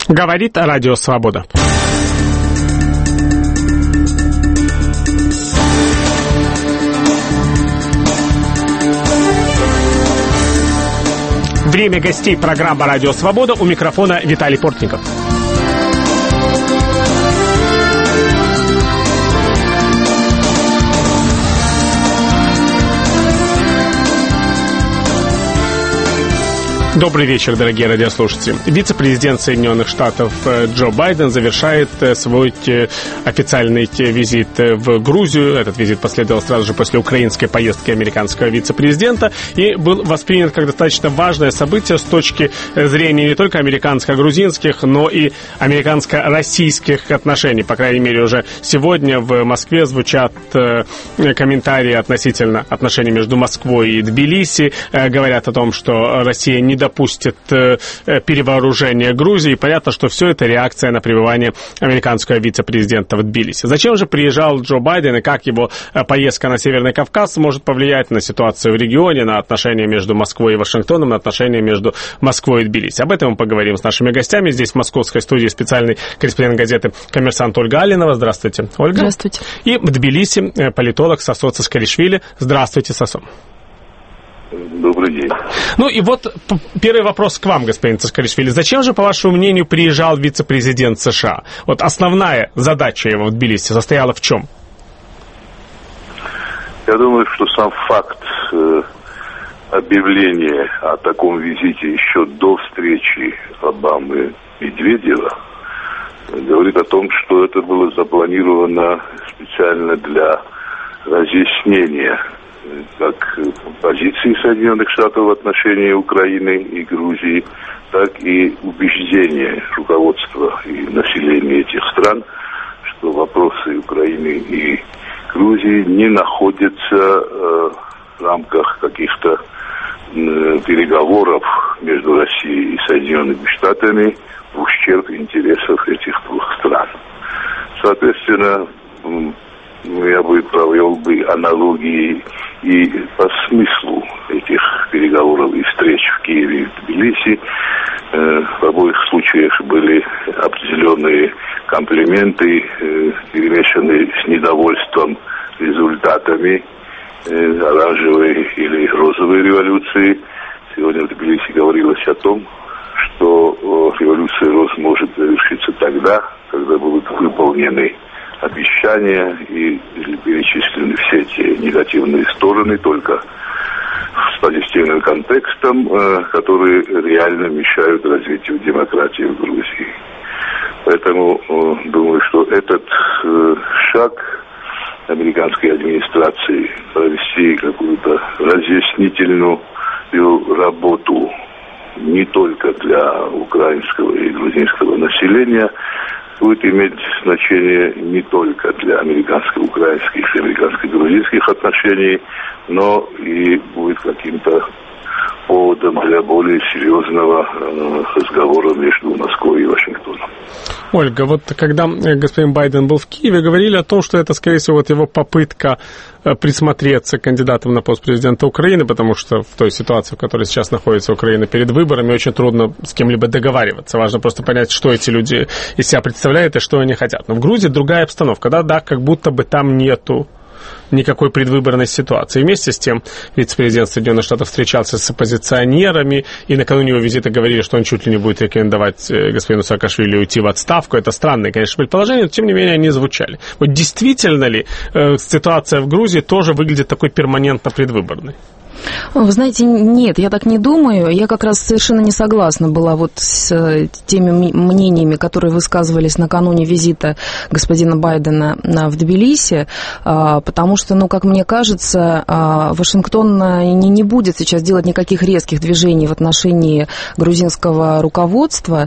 Говорит Радио Свобода. Время гостей программы «Радио Свобода». У микрофона Виталий Портников. Добрый вечер, дорогие радиослушатели. Вице-президент Соединенных Штатов Джо Байден завершает свой официальный визит в Грузию. Этот визит последовал сразу же после украинской поездки американского вице-президента и был воспринят как достаточно важное событие с точки зрения не только американско-грузинских, но и американско-российских отношений. По крайней мере, уже сегодня в Москве звучат комментарии относительно отношений между Москвой и Тбилиси. Говорят о том, что Россия не допустит перевооружения Грузии. Понятно, что все это реакция на пребывание американского вице-президента в Тбилиси. Зачем же приезжал Джо Байден и как его поездка на Северный Кавказ может повлиять на ситуацию в регионе, на отношения между Москвой и Вашингтоном, на отношения между Москвой и Тбилиси? Об этом мы поговорим с нашими гостями. Здесь в московской студии специальный корреспондент газеты «Коммерсант» Ольга Алинова. Здравствуйте, Ольга. Здравствуйте. И в Тбилиси политолог Сосо Цискаришвили. Здравствуйте, Сосо. Добрый день. Ну и вот первый вопрос к вам, господин Цискаришвили. Зачем же, по вашему мнению, приезжал вице-президент США? Вот основная задача его в Тбилиси состояла в чем? Я думаю, что сам факт объявления о таком визите еще до встречи Обамы и Медведева говорит о том, что это было запланировано специально для разъяснения как позиции Соединенных Штатов в отношении Украины и Грузии, так и убеждения руководства и населения этих стран, что вопросы Украины и Грузии не находятся в рамках каких-то переговоров между Россией и Соединенными Штатами в ущерб интересов этих двух стран. Соответственно, я бы провел аналогии и по смыслу этих переговоров и встреч в Киеве и в Тбилиси. В обоих случаях были определенные комплименты, перемешанные с недовольством результатами оранжевой или розовой революции. Сегодня в Тбилиси говорилось о том, что революция роз может завершиться тогда, когда будут выполнены обещания и перечислены все те негативные стороны, только с позитивным контекстом, которые реально мешают развитию демократии в Грузии. Поэтому думаю, что этот шаг американской администрации провести какую-то разъяснительную работу не только для украинского и грузинского населения, будет иметь значение не только для американско-украинских и американско-грузинских отношений, но и будет каким-то поводом для более серьезного разговора между Москвой и Вашингтоном. Ольга, вот когда господин Байден был в Киеве, говорили о том, что это, скорее всего, вот его попытка присмотреться к кандидатам на пост президента Украины, потому что в той ситуации, в которой сейчас находится Украина перед выборами, очень трудно с кем-либо договариваться. Важно просто понять, что эти люди из себя представляют и что они хотят. Но в Грузии другая обстановка, да, как будто бы там нету никакой предвыборной ситуации. Вместе с тем вице-президент Соединенных Штатов встречался с оппозиционерами, и накануне его визита говорили, что он чуть ли не будет рекомендовать господину Саакашвили уйти в отставку. Это странные, конечно, предположения, но тем не менее они звучали. Вот действительно ли ситуация в Грузии тоже выглядит такой перманентно предвыборной? Вы знаете, нет, я так не думаю. Я как раз совершенно не согласна была вот с теми мнениями, которые высказывались накануне визита господина Байдена в Тбилиси, потому что, как мне кажется, Вашингтон не будет сейчас делать никаких резких движений в отношении грузинского руководства.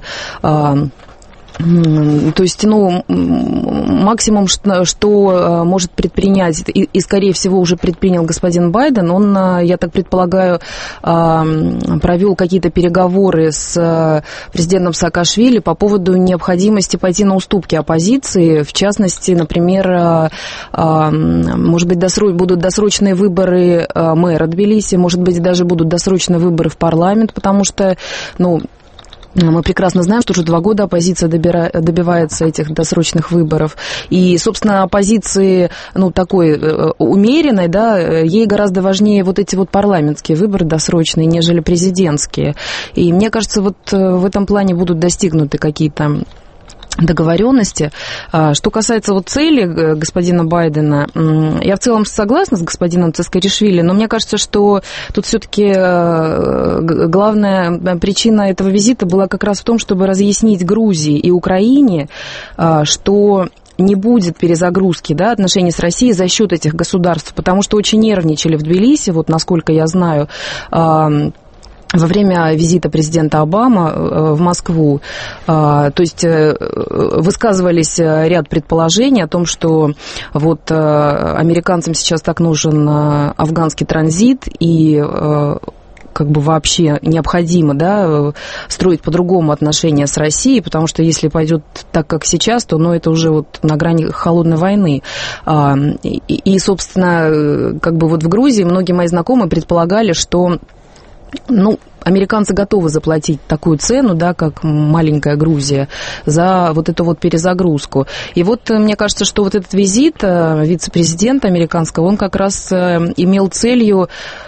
То есть, максимум, что может предпринять, и, скорее всего, уже предпринял господин Байден, он, я так предполагаю, провел какие-то переговоры с президентом Саакашвили по поводу необходимости пойти на уступки оппозиции. В частности, например, может быть, будут досрочные выборы мэра Тбилиси, может быть, даже будут досрочные выборы в парламент, потому что, Мы прекрасно знаем, что уже 2 года оппозиция добивается этих досрочных выборов. И, собственно, оппозиции, такой умеренной, да, ей гораздо важнее вот эти вот парламентские выборы досрочные, нежели президентские. И мне кажется, вот в этом плане будут достигнуты какие-то договоренности. Что касается вот цели господина Байдена, я в целом согласна с господином Цискаришвили, но мне кажется, что тут все-таки главная причина этого визита была как раз в том, чтобы разъяснить Грузии и Украине, что не будет перезагрузки, да, отношений с Россией за счет этих государств, потому что очень нервничали в Тбилиси, вот насколько я знаю, во время визита президента Обамы в Москву. То есть высказывались ряд предположений о том, что вот американцам сейчас так нужен афганский транзит и как бы вообще необходимо, да, строить по-другому отношения с Россией, потому что если пойдет так, как сейчас, то это уже вот на грани холодной войны. И, собственно, как бы вот в Грузии многие мои знакомые предполагали, что американцы готовы заплатить такую цену, да, как маленькая Грузия, за вот эту вот перезагрузку. И вот мне кажется, что вот этот визит вице-президента американского, он как раз имел целью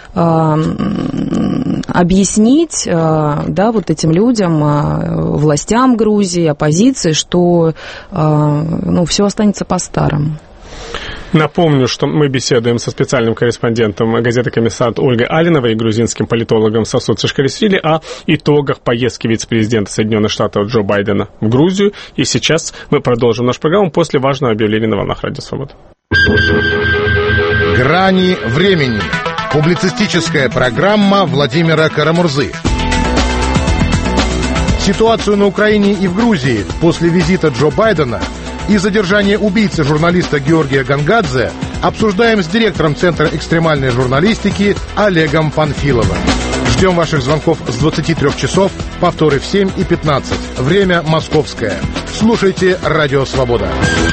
объяснить, да, вот этим людям, властям Грузии, оппозиции, что все останется по-старому. Напомню, что мы беседуем со специальным корреспондентом газеты «Коммерсант» Ольгой Алиновой и грузинским политологом Сасут Цишкаришвили о итогах поездки вице-президента Соединенных Штатов Джо Байдена в Грузию. И сейчас мы продолжим нашу программу после важного объявления на волнах Радио Свобода. «Грани времени». Публицистическая программа Владимира Карамурзы. Ситуацию на Украине и в Грузии после визита Джо Байдена и задержание убийцы журналиста Георгия Гангадзе обсуждаем с директором Центра экстремальной журналистики Олегом Панфиловым. Ждем ваших звонков с 23 часов, повторы в 7 и 15. Время московское. Слушайте Радио Свобода.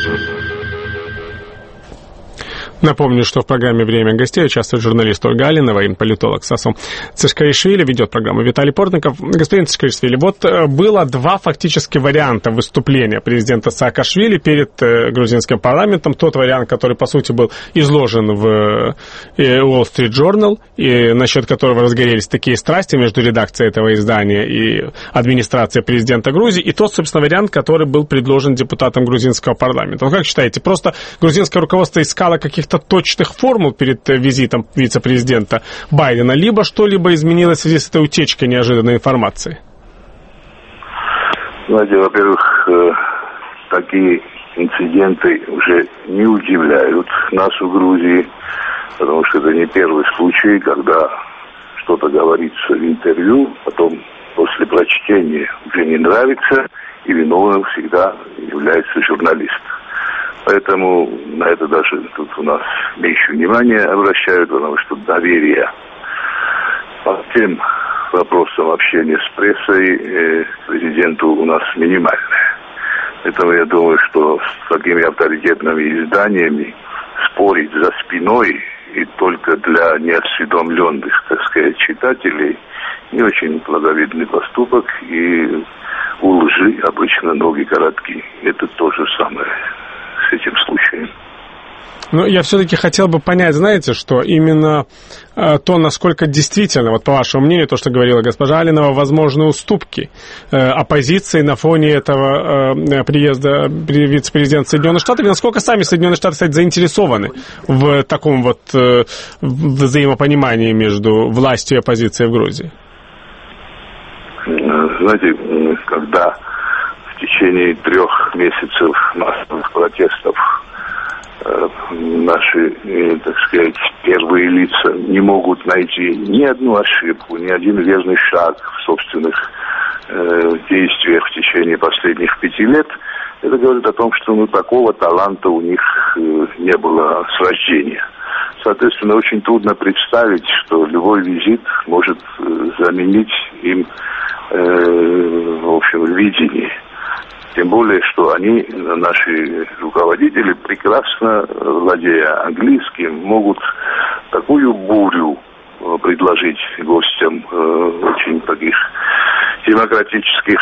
Напомню, что в программе «Время гостей» участвует журналист Ольга Алинова и политолог Сасу Цишкаришвили, ведет программу Виталий Портников. Господин Цишкаришвили, вот было 2 фактически варианта выступления президента Саакашвили перед грузинским парламентом. Тот вариант, который, по сути, был изложен в Wall Street Journal, и насчет которого разгорелись такие страсти между редакцией этого издания и администрацией президента Грузии, и тот, собственно, вариант, который был предложен депутатам грузинского парламента. Как считаете, просто грузинское руководство искало каких-то точных формул перед визитом вице-президента Байдена, либо что-либо изменилось в связи с этой утечкой неожиданной информации? Знаете, во-первых, такие инциденты уже не удивляют нас в Грузии, потому что это не первый случай, когда что-то говорится в интервью, потом после прочтения уже не нравится, и виновным всегда является журналист. Поэтому на это даже тут у нас меньше внимания обращают, потому что доверие по тем вопросам общения с прессой президенту у нас минимальное. Поэтому я думаю, что с такими авторитетными изданиями спорить за спиной и только для неосведомленных, так сказать, читателей не очень плодовитный поступок, и у лжи обычно ноги коротки. Это то же самое с этим случаем. Но я все-таки хотел бы понять, знаете, что именно то, насколько действительно, вот по вашему мнению, то, что говорила госпожа Алинова, возможны уступки оппозиции на фоне этого приезда вице-президента Соединенных Штатов, и насколько сами Соединенные Штаты, кстати, заинтересованы в таком вот взаимопонимании между властью и оппозицией в Грузии? Знаете, когда в течение 3 месяцев массовых протестов наши, так сказать, первые лица не могут найти ни одну ошибку, ни один верный шаг в собственных действиях в течение последних 5 лет, это говорит о том, что такого таланта у них не было с рождения. Соответственно, очень трудно представить, что любой визит может заменить им, в общем, видение. Тем более, что они, наши руководители, прекрасно, владея английским, могут такую бурю предложить гостям очень таких демократических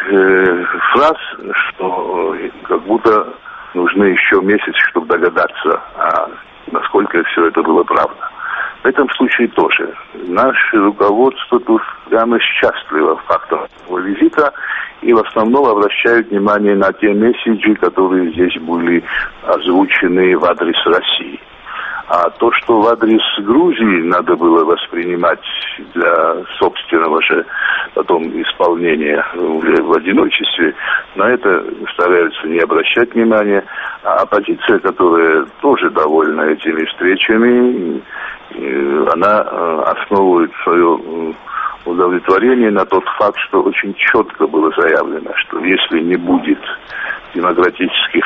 фраз, что как будто нужны еще месяц, чтобы догадаться, насколько все это было правда. В этом случае тоже. Наше руководство тут прямо счастливо фактом этого визита и в основном обращают внимание на те месседжи, которые здесь были озвучены в адрес России. А то, что в адрес Грузии надо было воспринимать для собственного же потом исполнения уже в одиночестве, на это стараются не обращать внимания. А оппозиция, которая тоже довольна этими встречами, она основывает свое удовлетворение на тот факт, что очень четко было заявлено, что если не будет демократических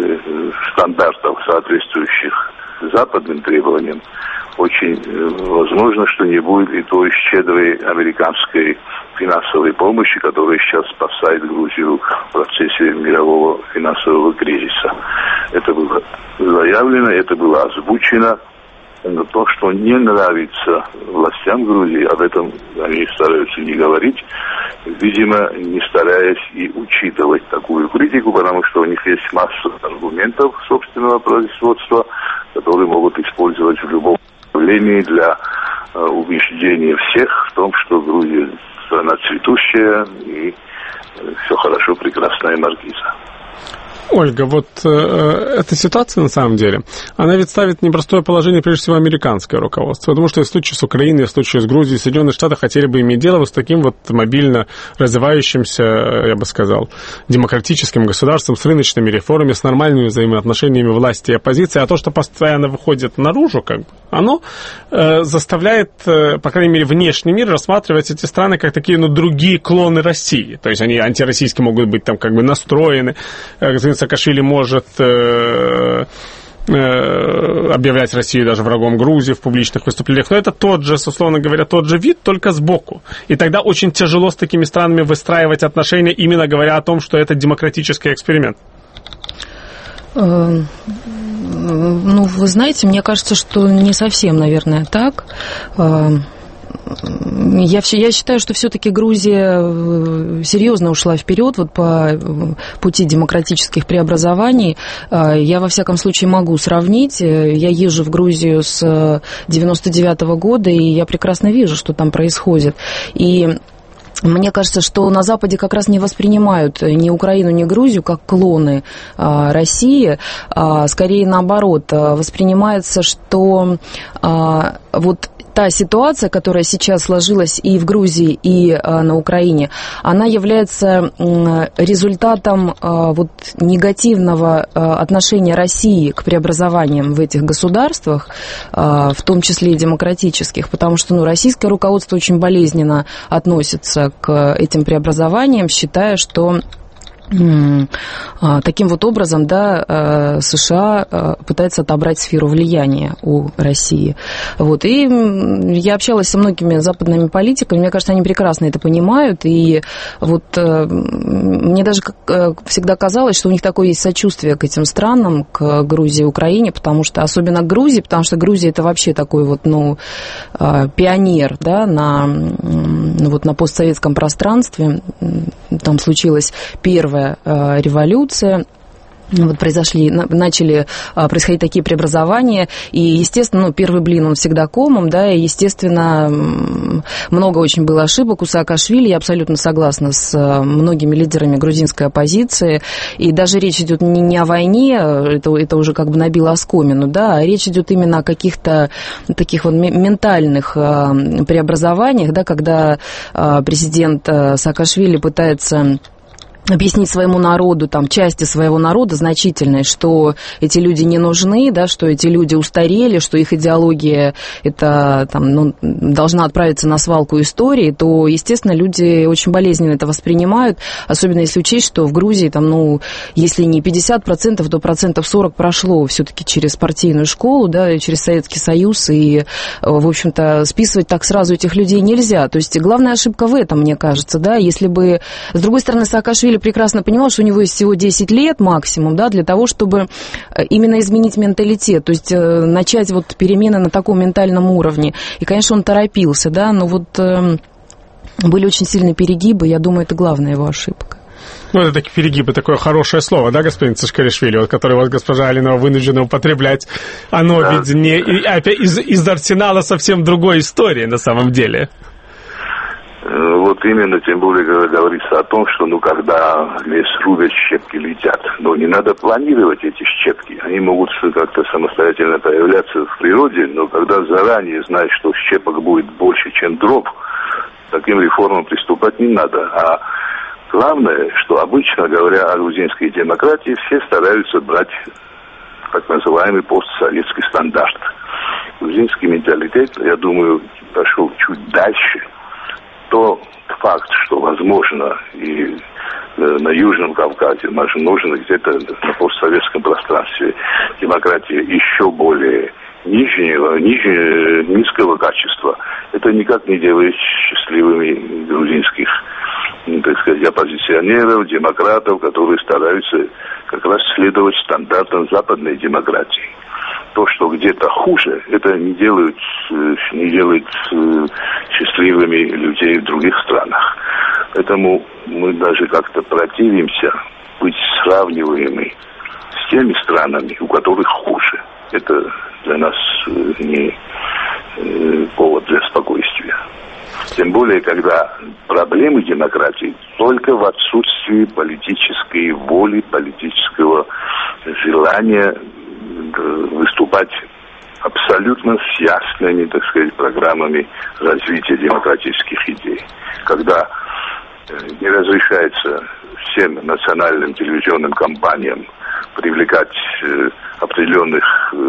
стандартов, соответствующих западным требованиям, очень возможно, что не будет и той щедрой американской финансовой помощи, которая сейчас спасает Грузию в процессе мирового финансового кризиса. Это было заявлено, это было озвучено. Но то, что не нравится властям Грузии, об этом они стараются не говорить, видимо, не стараясь и учитывать такую критику, потому что у них есть масса аргументов собственного производства, которые могут использовать в любом направлении для убеждения всех в том, что Грузия страна цветущая и все хорошо, прекрасная маркиза. Ольга, вот эта ситуация, на самом деле, она ведь ставит непростое положение, прежде всего, американское руководство. Потому что и в случае с Украиной, и в случае с Грузией, Соединенные Штаты хотели бы иметь дело вот с таким вот мобильно развивающимся, я бы сказал, демократическим государством, с рыночными реформами, с нормальными взаимоотношениями власти и оппозиции. А то, что постоянно выходит наружу, как бы, оно заставляет, по крайней мере, внешний мир рассматривать эти страны как такие, ну, другие клоны России. То есть они антироссийские могут быть там как бы настроены. Саакашвили может объявлять Россию даже врагом Грузии в публичных выступлениях. Но это тот же, условно говоря, тот же вид, только сбоку. И тогда очень тяжело с такими странами выстраивать отношения, именно говоря о том, что это демократический эксперимент. Ну, вы знаете, мне кажется, что не совсем, наверное, так. Я считаю, что все-таки Грузия серьезно ушла вперед вот по пути демократических преобразований. Я, во всяком случае, могу сравнить. Я езжу в Грузию с 99-го года, и я прекрасно вижу, что там происходит. И мне кажется, что на Западе как раз не воспринимают ни Украину, ни Грузию как клоны России. Скорее наоборот, воспринимается, что вот та ситуация, которая сейчас сложилась и в Грузии, и на Украине, она является результатом вот негативного отношения России к преобразованиям в этих государствах, в том числе и демократических, потому что российское руководство очень болезненно относится к этим преобразованиям, считая, что таким вот образом, да, США пытается отобрать сферу влияния у России. Вот. И я общалась со многими западными политиками, мне кажется, они прекрасно это понимают, и вот мне даже всегда казалось, что у них такое есть сочувствие к этим странам, к Грузии и Украине, потому что, особенно к Грузии, потому что Грузия это вообще такой вот, пионер, да, на постсоветском пространстве. Там случилась первая революция, вот начали происходить такие преобразования, и, естественно, первый блин, он всегда комом, да, и, естественно, много очень было ошибок у Саакашвили, я абсолютно согласна с многими лидерами грузинской оппозиции, и даже речь идет не о войне, это уже как бы набило оскомину, да, а речь идет именно о каких-то таких вот ментальных преобразованиях, да, когда президент Саакашвили пытается объяснить своему народу, там, части своего народа значительной, что эти люди не нужны, да, что эти люди устарели, что их идеология это, там, должна отправиться на свалку истории, то, естественно, люди очень болезненно это воспринимают, особенно если учесть, что в Грузии, там, если не 50%, то 40% прошло все-таки через партийную школу, да, через Советский Союз, и, в общем-то, списывать так сразу этих людей нельзя. То есть главная ошибка в этом, мне кажется, да, если бы, с другой стороны, Саакашвили прекрасно понимал, что у него есть всего 10 лет максимум, да, для того, чтобы именно изменить менталитет, то есть начать вот перемены на таком ментальном уровне. И, конечно, он торопился, да, но вот были очень сильные перегибы, я думаю, это главная его ошибка. Ну, это такие перегибы, такое хорошее слово, да, господин Цишкаришвили, вот, которое вот госпожа Алинова вынуждена употреблять. Оно ведь не опять из арсенала совсем другой истории на самом деле. Вот именно, тем более, когда говорится о том, что, когда лес рубят, щепки летят. Но не надо планировать эти щепки. Они могут как-то самостоятельно появляться в природе, но когда заранее знаешь, что щепок будет больше, чем дров, к таким реформам приступать не надо. А главное, что обычно, говоря о грузинской демократии, все стараются брать так называемый постсоветский стандарт. Грузинский менталитет, я думаю, пошел чуть дальше. То факт, что возможно и на Южном Кавказе, возможно где-то на постсоветском пространстве демократия еще более низкого качества, это никак не делает счастливыми грузинских, так сказать, оппозиционеров, демократов, которые стараются как раз следовать стандартам западной демократии. То, что где-то хуже, это не делает счастливыми людей в других странах. Поэтому мы даже как-то противимся быть сравниваемыми с теми странами, у которых хуже. Это для нас не повод для спокойствия. Тем более, когда проблемы демократии только в отсутствии политической воли, политического желания выступать абсолютно с ясными, так сказать, программами развития демократических идей. Когда не разрешается всем национальным телевизионным компаниям привлекать определенных,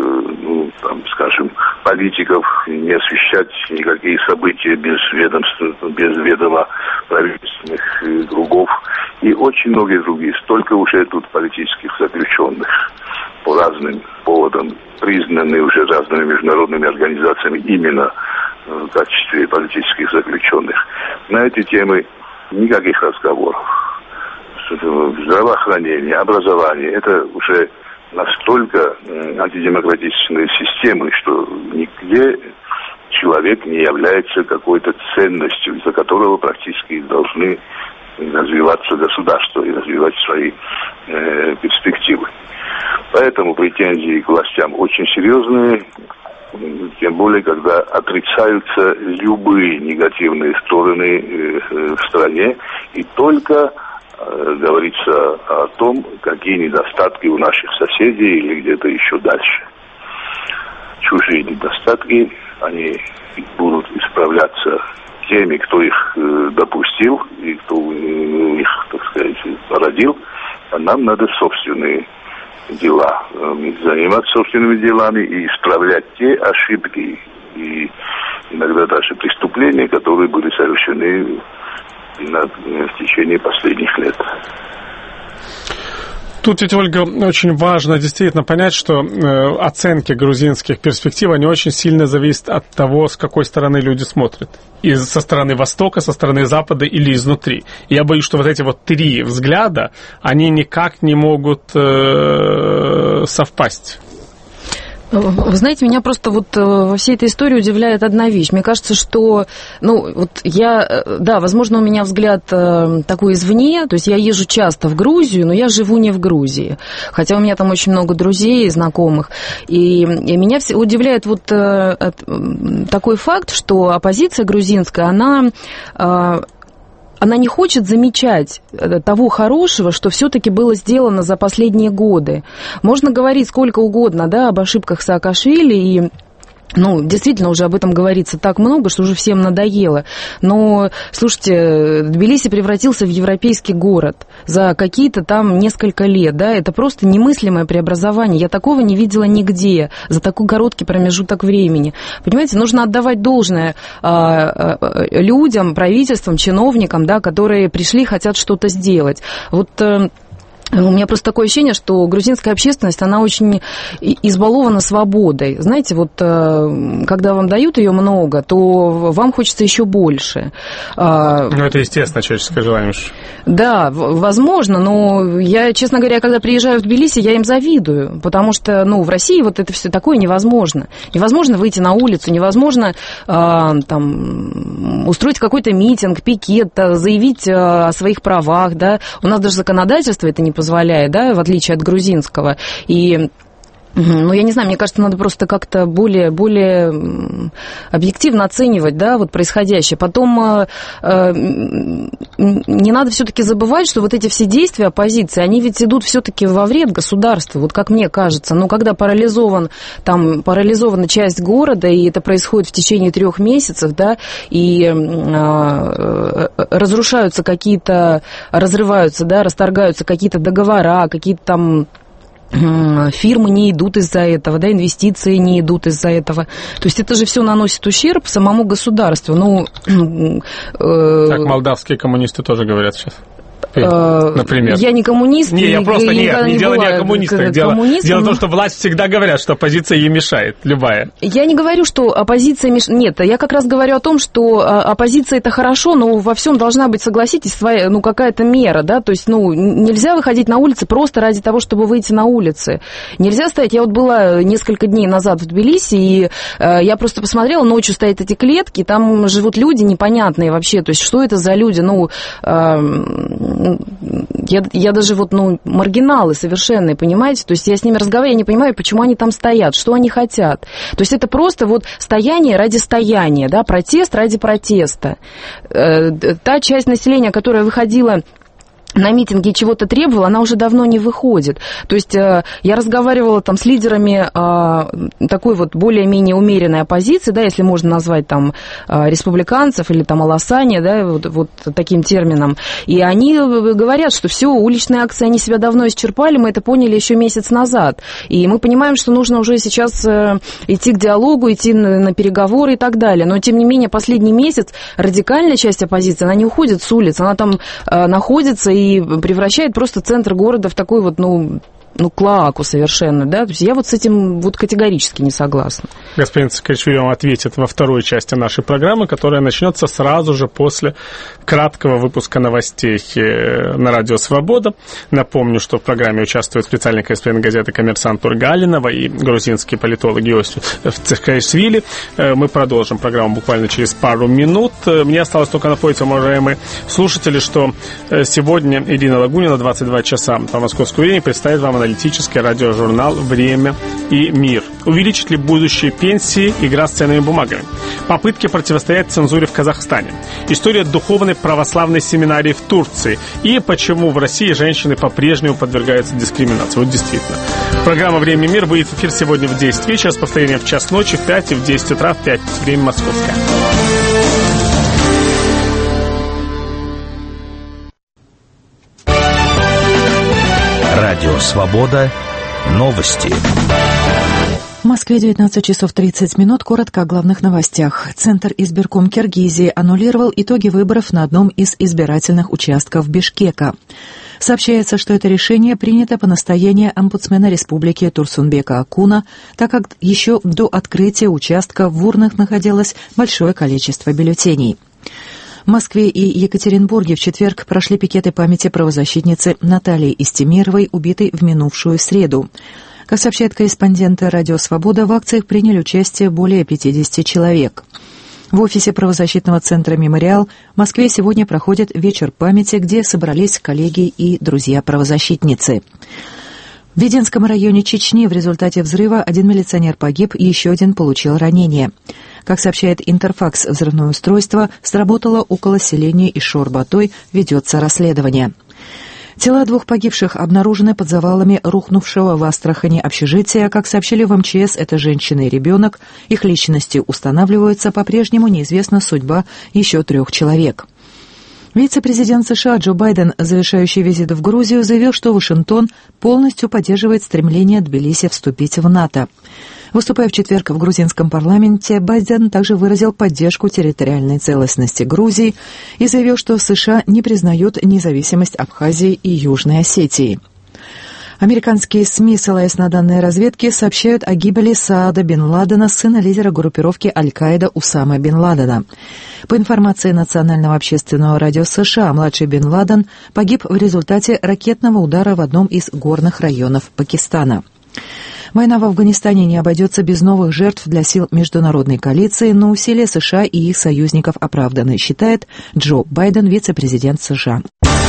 политиков, не освещать никакие события без ведома правительственных кругов и очень многие другие. Столько уже тут политических заключенных по разным поводам, признаны уже разными международными организациями именно в качестве политических заключенных. На эти темы никаких разговоров. Здравоохранение, образование – это уже настолько антидемократичные системы, что нигде человек не является какой-то ценностью, из-за которого практически должны развиваться государства и развивать свои перспективы. Поэтому претензии к властям очень серьезные, тем более, когда отрицаются любые негативные стороны в стране, и только говорится о том, какие недостатки у наших соседей или где-то еще дальше. Чужие недостатки, они будут исправляться теми, кто их допустил и кто их, так сказать, породил, а нам надо собственные дела, заниматься собственными делами и исправлять те ошибки и иногда даже преступления, которые были совершены в течение последних лет. Тут ведь, Ольга, очень важно действительно понять, что оценки грузинских перспектив, они очень сильно зависят от того, с какой стороны люди смотрят. И со стороны Востока, со стороны Запада или изнутри. Я боюсь, что вот эти вот три взгляда, они никак не могут совпасть. Вы знаете, меня просто во всей этой истории удивляет одна вещь. Мне кажется, что, возможно, у меня взгляд такой извне, то есть я езжу часто в Грузию, но я живу не в Грузии, хотя у меня там очень много друзей и знакомых. И меня удивляет такой факт, что оппозиция грузинская, она не хочет замечать того хорошего, что все-таки было сделано за последние годы. Можно говорить сколько угодно, об ошибках Саакашвили, и действительно, уже об этом говорится так много, что уже всем надоело. Но, слушайте, Тбилиси превратился в европейский город за какие-то там несколько лет, это просто немыслимое преобразование. Я такого не видела нигде за такой короткий промежуток времени. Понимаете, нужно отдавать должное людям, правительствам, чиновникам, которые пришли, хотят что-то сделать. У меня просто такое ощущение, что грузинская общественность, она очень избалована свободой. Знаете, вот когда вам дают ее много, то вам хочется еще больше. Ну, это естественно, человеческое желание. Да, возможно, но я, честно говоря, когда приезжаю в Тбилиси, я им завидую, потому что, ну, в России вот это все такое невозможно. Невозможно выйти на улицу, невозможно там устроить какой-то митинг, пикет, заявить о своих правах, да. У нас даже законодательство это не позволяет, да, в отличие от грузинского. И, ну, я не знаю, мне кажется, надо просто как-то более объективно оценивать, да, вот происходящее. Потом не надо все-таки забывать, что вот эти все действия оппозиции, они ведь идут все-таки во вред государству, вот как мне кажется. Ну, когда парализована часть города, и это происходит в течение 3 месяцев, да, и разрушаются какие-то, разрываются, да, расторгаются какие-то договора, какие-то там фирмы не идут из-за этого, да, инвестиции не идут из-за этого. То есть это же все наносит ущерб самому государству. Ну, так молдавские коммунисты тоже говорят сейчас. Например. Я не коммунист. Не, я просто не дело не о коммунистах. Дело в том, что власть всегда говорят, что оппозиция ей мешает, любая. Я не говорю, что оппозиция мешает. Нет, я как раз говорю о том, что оппозиция это хорошо, но во всем должна быть, согласитесь, своя, ну, какая-то мера, да, то есть, ну, нельзя выходить на улицы просто ради того, чтобы выйти на улицы. Нельзя стоять. Я вот была несколько дней назад в Тбилиси, и я просто посмотрела, ночью стоят эти клетки, там живут люди непонятные вообще, то есть, что это за люди, ну, я даже вот, ну, маргиналы совершенные, понимаете? То есть я с ними разговариваю, я не понимаю, почему они там стоят, что они хотят. То есть это просто вот стояние ради стояния, да, протест ради протеста. Та часть населения, которая выходила на митинги чего-то требовала, она уже давно не выходит. То есть я разговаривала там с лидерами такой вот более-менее умеренной оппозиции, да, если можно назвать там республиканцев или там Аласани, да, вот таким термином. И они говорят, что все, уличные акции, они себя давно исчерпали, мы это поняли еще месяц назад. И мы понимаем, что нужно уже сейчас идти к диалогу, идти на переговоры и так далее. Но, тем не менее, последний месяц радикальная часть оппозиции, она не уходит с улиц, она там находится и превращает просто центр города в такой вот, ну, клоаку совершенно, да, то есть я вот с этим вот категорически не согласна. Господин Саакашвили вам ответит во второй части нашей программы, которая начнется сразу же после краткого выпуска новостей на радио «Свобода». Напомню, что в программе участвует специальный корреспондент газеты «Коммерсант» Ольга Алинова и грузинский политолог Иосиф Саакашвили. Мы продолжим программу буквально через пару минут. Мне осталось только напомнить, уважаемые слушатели, что сегодня Ирина Лагунина 22 часа по московскому времени представит вам аналитический радиожурнал «Время и мир». Увеличит ли будущее пенсии игра с ценными бумагами? Попытки противостоять цензуре в Казахстане. История духовной православной семинарии в Турции. И почему в России женщины по-прежнему подвергаются дискриминации. Вот действительно. Программа «Время и мир» выйдет в эфир сегодня в 10 вечера, с повторением в час ночи, в 5 и в 10 утра, в 5 время московское. Радио «Свобода». Новости. В Москве 19 часов 30 минут. Коротко о главных новостях. Центр избирком Киргизии аннулировал итоги выборов на одном из избирательных участков Бишкека. Сообщается, что это решение принято по настоянию омбудсмена республики Турсунбека Акуна, так как еще до открытия участка в урнах находилось большое количество бюллетеней. В Москве и Екатеринбурге в четверг прошли пикеты памяти правозащитницы Натальи Истемировой, убитой в минувшую среду. Как сообщает корреспондент «Радио Свобода», в акциях приняли участие более 50 человек. В офисе правозащитного центра «Мемориал» в Москве сегодня проходит вечер памяти, где собрались коллеги и друзья правозащитницы. В Веденском районе Чечни в результате взрыва один милиционер погиб и еще один получил ранение. Как сообщает Интерфакс, взрывное устройство сработало около селения Ишор-Батой, ведется расследование. Тела 2 погибших обнаружены под завалами рухнувшего в Астрахани общежития. Как сообщили в МЧС, это женщина и ребенок. Их личности устанавливаются, по-прежнему неизвестна судьба еще 3 человек. Вице-президент США Джо Байден, завершающий визит в Грузию, заявил, что Вашингтон полностью поддерживает стремление Тбилиси вступить в НАТО. Выступая в четверг в грузинском парламенте, Байден также выразил поддержку территориальной целостности Грузии и заявил, что США не признают независимость Абхазии и Южной Осетии. Американские СМИ, ссылаясь на данные разведки, сообщают о гибели Саада бин Ладена, сына лидера группировки Аль-Каида Усама бин Ладена. По информации Национального общественного радио США, младший бин Ладен погиб в результате ракетного удара в одном из горных районов Пакистана. Война в Афганистане не обойдется без новых жертв для сил международной коалиции, но усилия США и их союзников оправданы, считает Джо Байден, вице-президент США.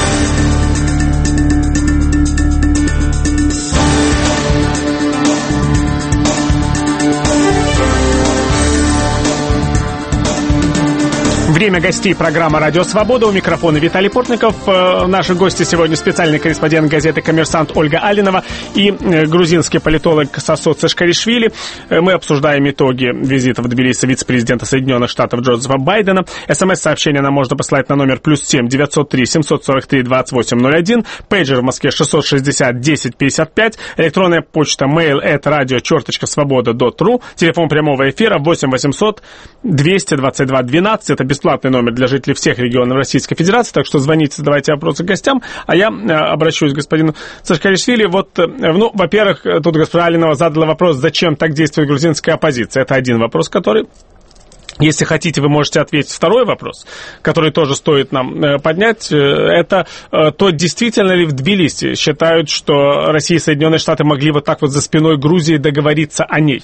Время гостей программы «Радио Свобода». У микрофона Виталий Портников. Наши гости сегодня специальный корреспондент газеты «Коммерсант» Ольга Алинова и грузинский политолог Сосод Сашкаришвили. Мы обсуждаем итоги визита в Тбилиси вице-президента Соединенных Штатов Джозефа Байдена. СМС-сообщение нам можно послать на номер +7 903 743 2801. Пейджер в Москве 660 1055. Электронная почта mail@radio_svoboda.ru. Телефон прямого эфира 8 800 222 12. Это бесплатный номер для жителей всех регионов Российской Федерации, так что звоните, задавайте вопросы гостям, а я обращусь к господину Сашкаришвили. Во-первых, тут госпожа Алинова задала вопрос, зачем так действует грузинская оппозиция. Это один вопрос, который... Если хотите, вы можете ответить. Второй вопрос, который тоже стоит нам поднять, это то, действительно ли в Тбилиси считают, что Россия и Соединенные Штаты могли вот так вот за спиной Грузии договориться о ней?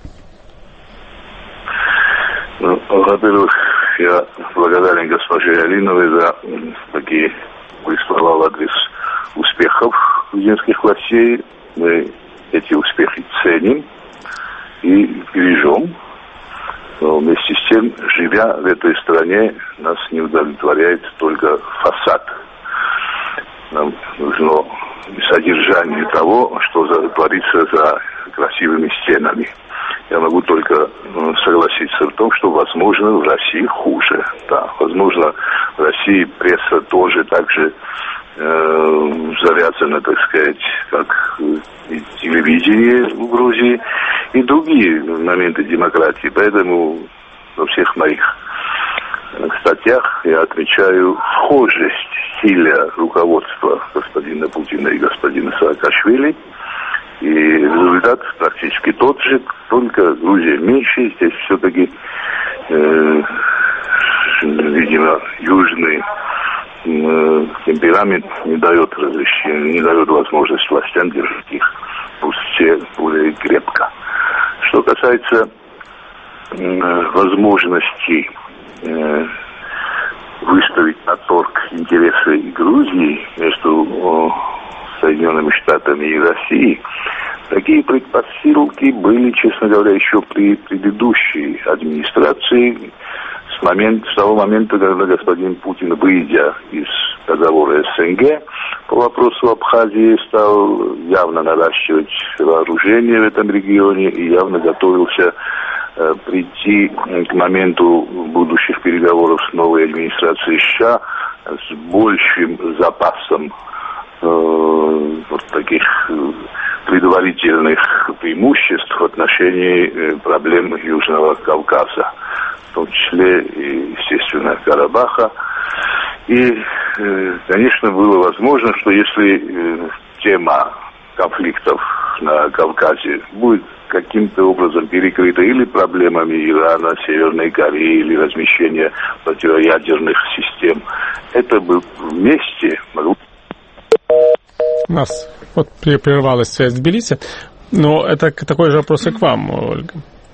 Во-первых, я благодарен госпоже Алиновой за такие слова в адрес успехов грузинских властей. Мы эти успехи ценим и бережем. Но вместе с тем, живя в этой стране, нас не удовлетворяет только фасад. Нам нужно содержание того, что творится за красивыми стенами. Я могу только согласиться в том, что, возможно, в России хуже. Да, возможно, в России пресса тоже так же завязана, так сказать, как и телевидение в Грузии, и другие моменты демократии. Поэтому во всех моих статьях я отмечаю схожесть стиля руководства господина Путина и господина Саакашвили. И результат практически тот же, только Грузия меньше. Здесь все-таки, видимо, южный темперамент не дает разрешения, не дает возможность властям держать их все более крепко. Что касается возможности выставить на торг интересы Грузии между Соединенными Штатами и Россией, такие предпосылки были, честно говоря, еще при предыдущей администрации, с того момента, когда господин Путин, выйдя из договора СНГ по вопросу Абхазии, стал явно наращивать вооружение в этом регионе и явно готовился прийти к моменту будущих переговоров с новой администрацией США с большим запасом таких предварительных преимуществ в отношении проблем Южного Кавказа, в том числе и, естественно, Карабаха. И, конечно, было возможно, что если тема конфликтов на Кавказе будет каким-то образом перекрыта или проблемами Ирана, Северной Кореи, или размещения противоядерных систем, это бы вместе могло... У нас прервалась связь в Тбилиси, но это такой же вопрос и к вам, Ольга.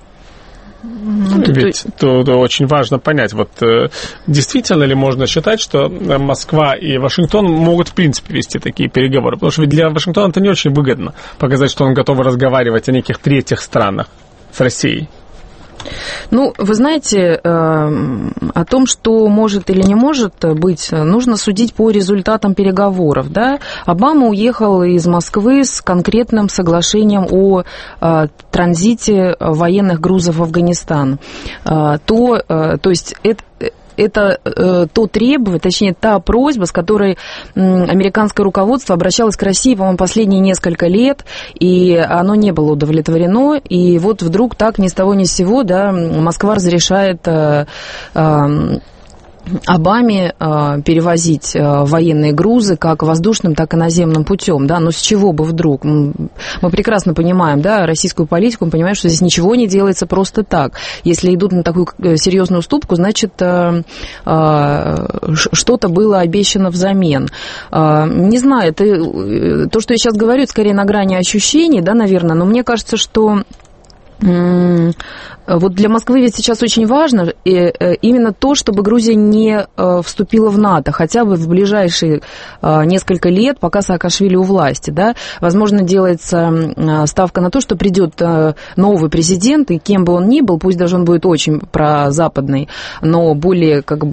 Ведь тут очень важно понять, действительно ли можно считать, что Москва и Вашингтон могут в принципе вести такие переговоры, потому что ведь для Вашингтона это не очень выгодно показать, что он готов разговаривать о неких третьих странах с Россией. Вы знаете, о том, что может или не может быть, нужно судить по результатам переговоров. Да? Обама уехал из Москвы с конкретным соглашением о транзите военных грузов в Афганистан. То есть это то требование, точнее, та просьба, с которой американское руководство обращалось к России, по-моему, последние несколько лет, и оно не было удовлетворено. И вдруг так ни с того ни с сего, да, Москва разрешает Обаме перевозить военные грузы как воздушным, так и наземным путем, да, но с чего бы вдруг? Мы прекрасно понимаем, да, российскую политику, мы понимаем, что здесь ничего не делается просто так. Если идут на такую серьезную уступку, значит, что-то было обещано взамен. Не знаю, это, то, что я сейчас говорю, это скорее на грани ощущений, да, наверное, но мне кажется, что вот для Москвы ведь сейчас очень важно именно то, чтобы Грузия не вступила в НАТО, хотя бы в ближайшие несколько лет, пока Саакашвили у власти, да. Возможно, делается ставка на то, что придет новый президент, и кем бы он ни был, пусть даже он будет очень прозападный, но более как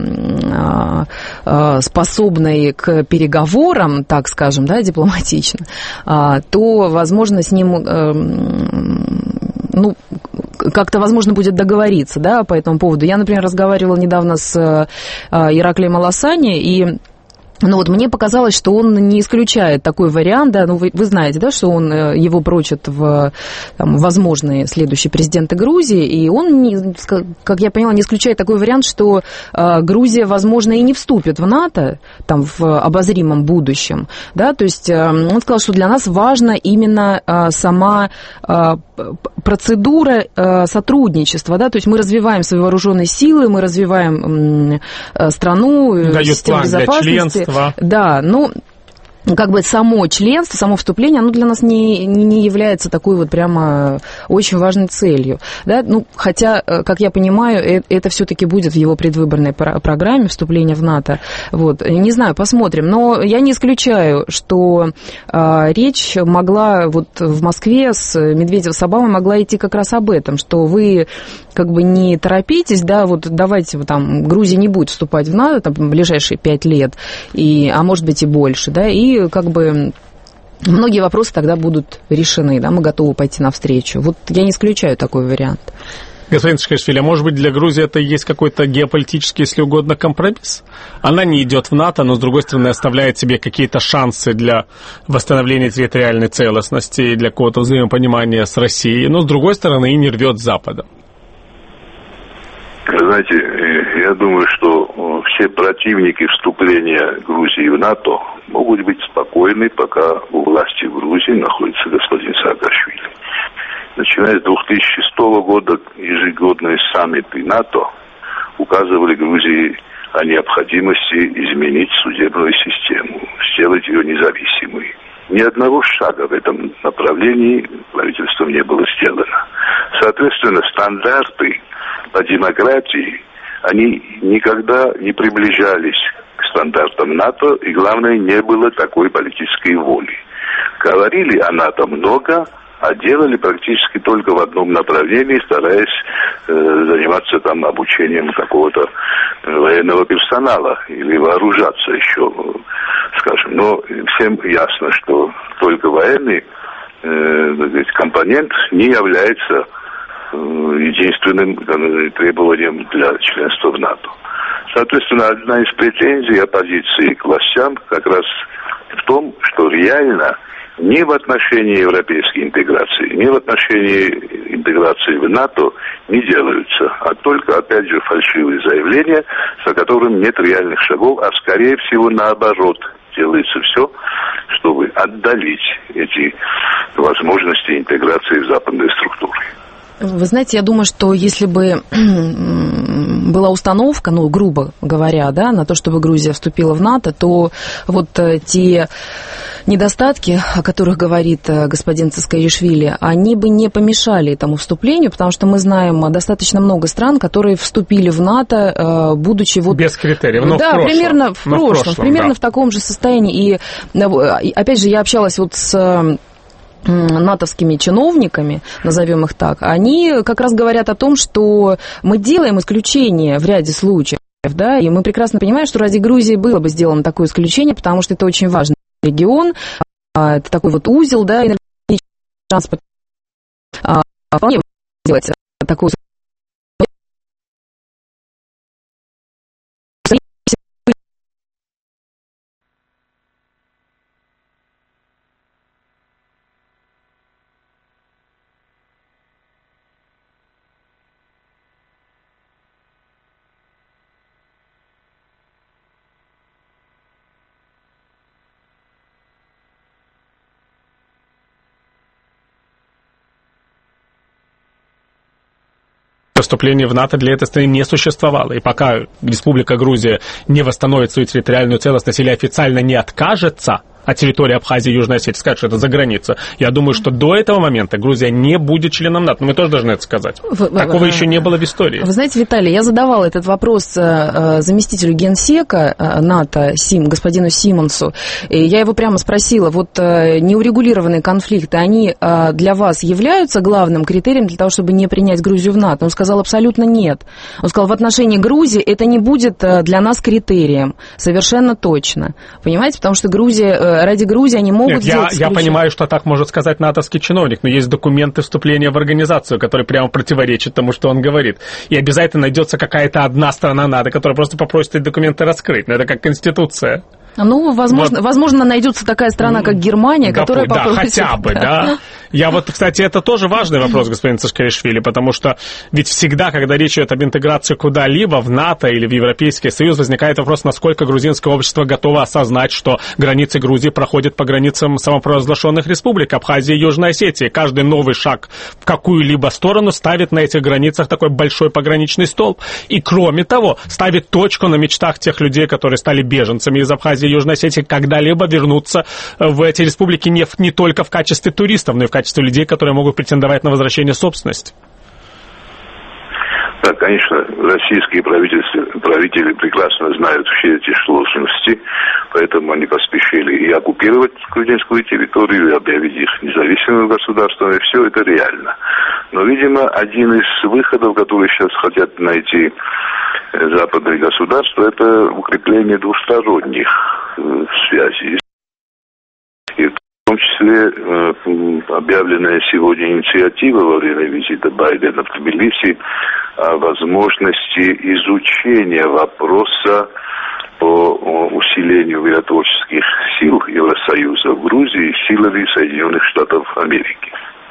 бы способный к переговорам, так скажем, да, дипломатично, то, возможно, с ним как-то возможно будет договориться, да, по этому поводу. Я, например, разговаривала недавно с Ираклием Аласани, и мне показалось, что он не исключает такой вариант, да, вы знаете, да, что он его прочит в возможные следующие президенты Грузии, и он, как я поняла, не исключает такой вариант, что Грузия, возможно, и не вступит в НАТО, в обозримом будущем, да, то есть он сказал, что для нас важна именно сама процедура сотрудничества, да, то есть мы развиваем свои вооруженные силы, мы развиваем страну, систему безопасности. Да, как бы само членство, само вступление, оно для нас не является такой вот прямо очень важной целью. Да? Хотя, как я понимаю, это все-таки будет в его предвыборной программе вступления в НАТО. Не знаю, посмотрим. Но я не исключаю, что речь могла в Москве с Медведевым, с Обамой могла идти как раз об этом, что вы как бы не торопитесь, да, давайте Грузия не будет вступать в НАТО в ближайшие 5 лет, а может быть и больше, да, и как бы многие вопросы тогда будут решены, да, мы готовы пойти навстречу. Я не исключаю такой вариант. Господин Саакашвили, а может быть для Грузии это и есть какой-то геополитический, если угодно, компромисс? Она не идет в НАТО, но, с другой стороны, оставляет себе какие-то шансы для восстановления территориальной целостности, для какого-то взаимопонимания с Россией, но, с другой стороны, и не рвет с Запада. Знаете, я думаю, что все противники вступления Грузии в НАТО могут быть спокойны, пока у власти в Грузии находится господин Саакашвили. Начиная с 2006 года ежегодные саммиты НАТО указывали Грузии о необходимости изменить судебную систему, сделать ее независимой. Ни одного шага в этом направлении правительством не было сделано. Соответственно, стандарты по демократии, они никогда не приближались к стандартам НАТО, и, главное, не было такой политической воли. Говорили о НАТО много, а делали практически только в одном направлении, стараясь заниматься обучением какого-то военного персонала или вооружаться еще, скажем. Но всем ясно, что только военный компонент не является единственным требованием для членства в НАТО. Соответственно, одна из претензий оппозиции к властям как раз в том, что реально ни в отношении европейской интеграции, ни в отношении интеграции в НАТО не делаются, а только, опять же, фальшивые заявления, за которым нет реальных шагов, а скорее всего наоборот. Делается все, чтобы отдалить эти возможности интеграции в западные структуры. Вы знаете, я думаю, что если бы была установка, грубо говоря, да, на то, чтобы Грузия вступила в НАТО, то те недостатки, о которых говорит господин Цискаишвили, они бы не помешали этому вступлению, потому что мы знаем достаточно много стран, которые вступили в НАТО, будучи без критериев, но да, в прошлом. Примерно в прошлом, примерно в таком же состоянии. И, опять же, я общалась с натовскими чиновниками, назовем их так, они как раз говорят о том, что мы делаем исключение в ряде случаев, да, и мы прекрасно понимаем, что ради Грузии было бы сделано такое исключение, потому что это очень важный регион, это такой узел, да, энергетический транспорт, вполне сделать такое вступление в НАТО для этой страны не существовало. И пока Республика Грузия не восстановит свою территориальную целостность или официально не откажется от территории Абхазии и Южной Осетии, сказать, что это за граница. Я думаю, что до этого момента Грузия не будет членом НАТО. Но мы тоже должны это сказать. Такого еще не было в истории. Вы знаете, Виталий, я задавала этот вопрос заместителю генсека НАТО, господину Симонсу. И я его прямо спросила, вот неурегулированные конфликты, они для вас являются главным критерием для того, чтобы не принять Грузию в НАТО? Он сказал, абсолютно нет. Он сказал, в отношении Грузии это не будет для нас критерием. Совершенно точно. Понимаете, потому что ради Грузии они могут сделать исключение. Я понимаю, что так может сказать натовский чиновник, но есть документы вступления в организацию, которые прямо противоречат тому, что он говорит. И обязательно найдется какая-то одна страна НАТО, которая просто попросит эти документы раскрыть. Но это как Конституция. Ну, возможно, найдется такая страна, как Германия, которая попросит. Да, хотя бы, да. Я вот, кстати, это тоже важный вопрос, господин Цишкевичвили, потому что ведь всегда, когда речь идет об интеграции куда-либо в НАТО или в Европейский Союз, возникает вопрос, насколько грузинское общество готово осознать, что границы Грузии проходят по границам самопровозглашенных республик Абхазии и Южной Осетии. Каждый новый шаг в какую-либо сторону ставит на этих границах такой большой пограничный столб. И, кроме того, ставит точку на мечтах тех людей, которые стали беженцами из Абхазии и Южной Осетии, когда-либо вернуться в эти республики не только в качестве туристов, но и в качестве людей, которые могут претендовать на возвращение собственности. Да, конечно, российские правители прекрасно знают все эти сложности, поэтому они поспешили и оккупировать грузинскую территорию, и объявить их независимым государством, и все это реально. Но, видимо, один из выходов, которые сейчас хотят найти западные государства, это укрепление двусторонних связей. И в том числе объявленная сегодня инициатива во время визита Байдена в Тбилиси о возможности изучения вопроса по усилению миротворческих сил Евросоюза в Грузии силами Соединенных Штатов Америки.